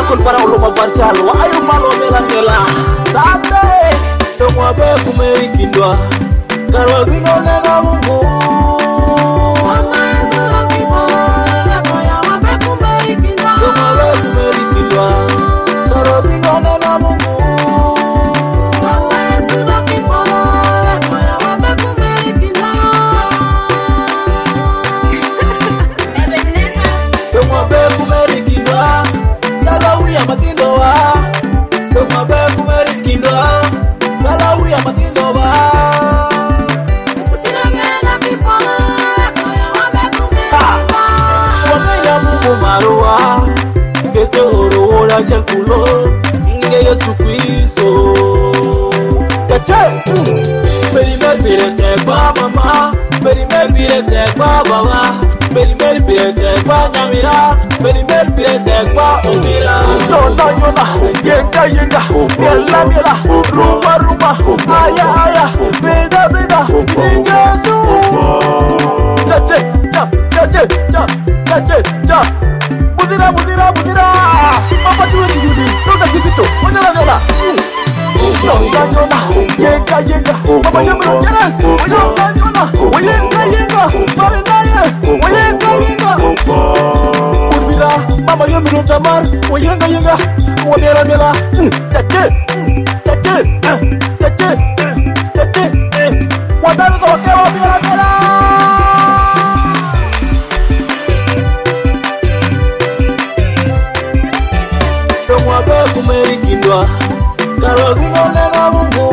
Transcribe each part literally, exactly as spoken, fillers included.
pekul para uluma varchal wa ayu malo mela mela sabe dongwa be kumeri kindwa karwa vino nena Mungu Shall pulo nge Yesu Kristo kache beri mer bire te ba mama beri mer bire te ba baba beri mer bire te ba nyamira beri mer bire te ba omira zonda nyona yenga yenga yella yella ruma ruma aya aya beda beda ni Yesu kache cha kache cha kache cha muzira muzira muzira mama tuwe kizuni nuna kizito wanyala vela yonga nyona yenga yenga mama yemro nyeres yonga nyona yenga yenga mame naye yenga yenga muzira mama yemro tamar yenga yenga wabela bela tete tete tete tete wadana za wakewa bela bela kumeri kindwa karwa vino nena Mungu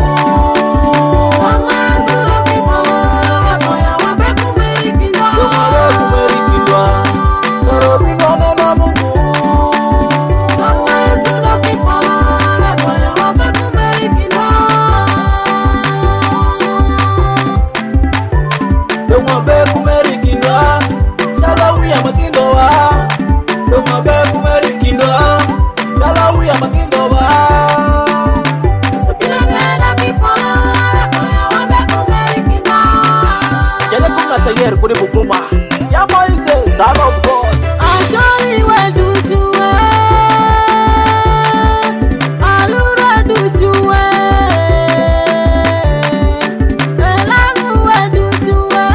Son of God. I surely will do you well. I'll do you well. I will do you well.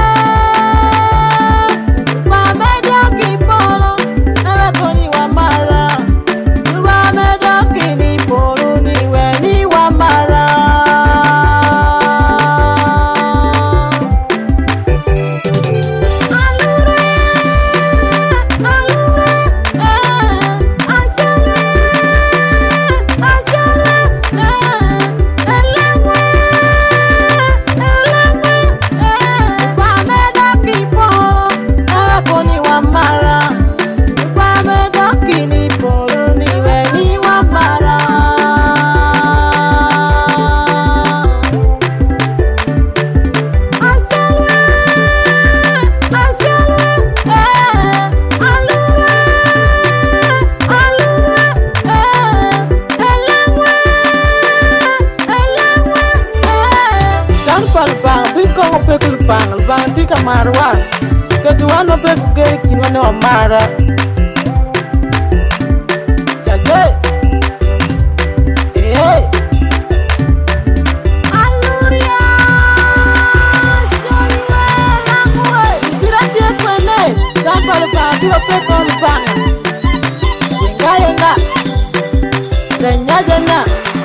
My medal keep on. Never told you one mara. You are medal keep on. Ni when you are mara. Bandika marwa ketu wano pe kugeri kinwane wa mara chache eh aluria sori wela mwe sirati ekwene dampale bandika pe kon bang yenga yenga denya denya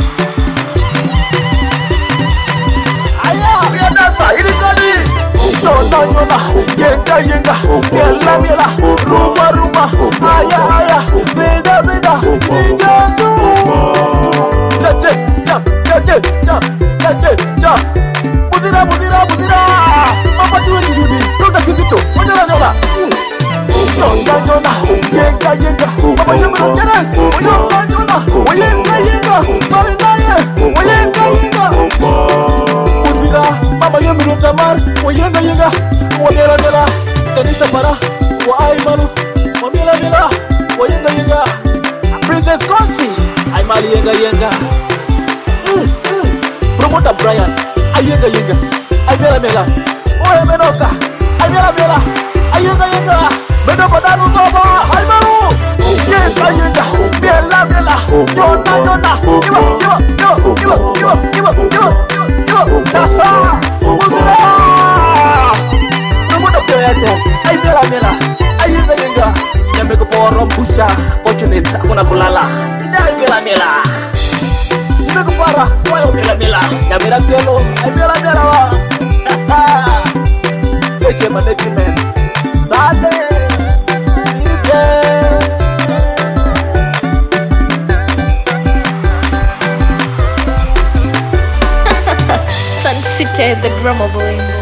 aya uya dansa ili kodi Yona yona, yenga yenga, yella yella, ruma ruma, aya aya, beda beda, ni Yesu. Chache cha, chache cha, chache cha. Muzira muzira muzira, mama tuwe kizuni, nuna kizito, wanyala nyala. Yona yona, yenga yenga, mama yemro nyeres, yona yona, yenga yenga, mami naye, yenga yenga. Muzira, mama yemro tamar, yenga yenga, wabela bela, kanisa para, wa aimalu, wabela bela, wa yenga yenga. Princess Konsi, aimali yenga yenga. Mm, mm. Promoter Brian, ayenga yenga, aibela bela, oye menoka, aibela bela, ayenga yenga. Bedo badanu soba, aimalu, yenga yenga, bela. nyona iwa iwa iwa iwa iwa iwa iwa iwa muzira rumodo pete ay mela mela ay yenga yenga nyambe ko borom busha fortunate akuna kulala ina ay mela mela nyambe ko para boyo mela mela nyambe rakelo ay mela mela wa eje management sale sije Sun City, the grammar boy.